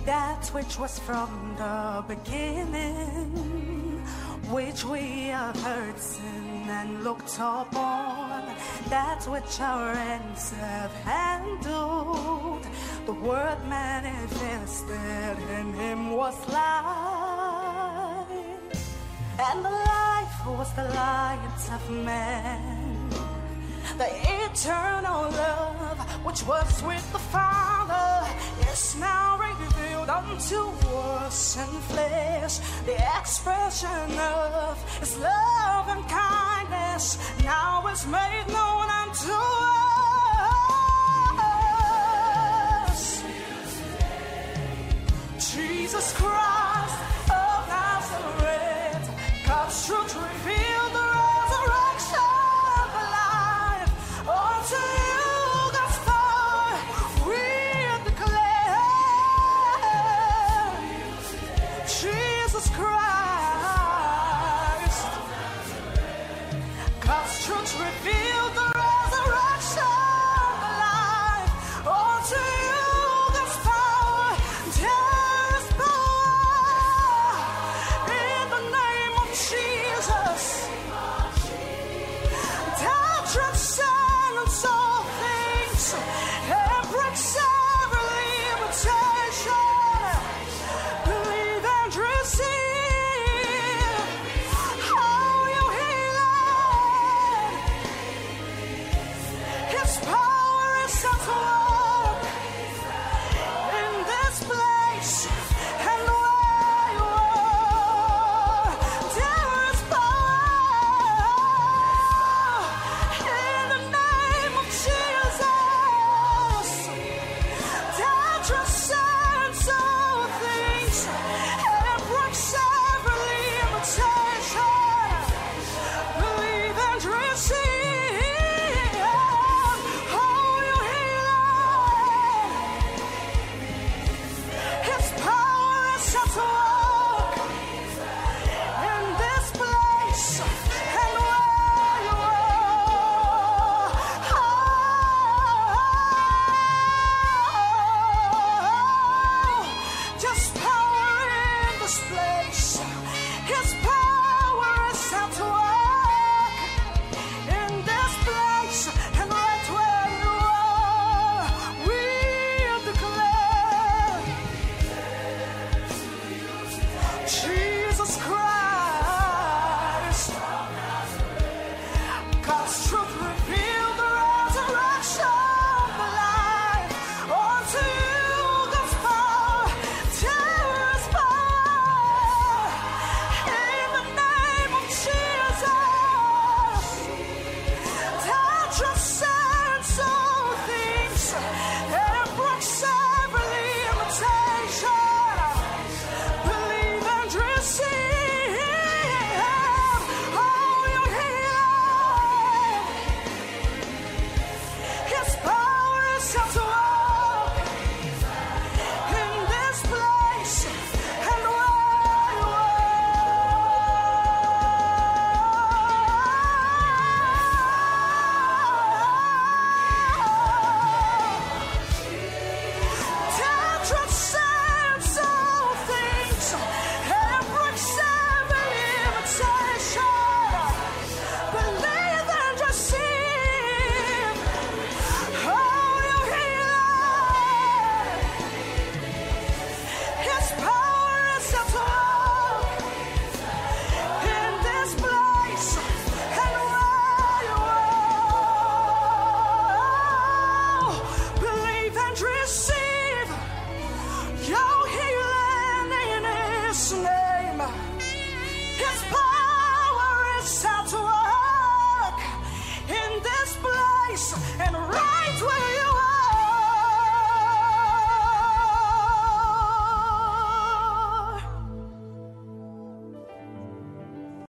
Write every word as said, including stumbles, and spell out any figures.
that which was from the beginning, which we have heard sing and looked upon, that which our hands have handled. The word manifested in him was life, and the life was the light of man. The eternal love which was with the Father is now revealed unto us in flesh. The expression of his love and kindness now is made known unto us.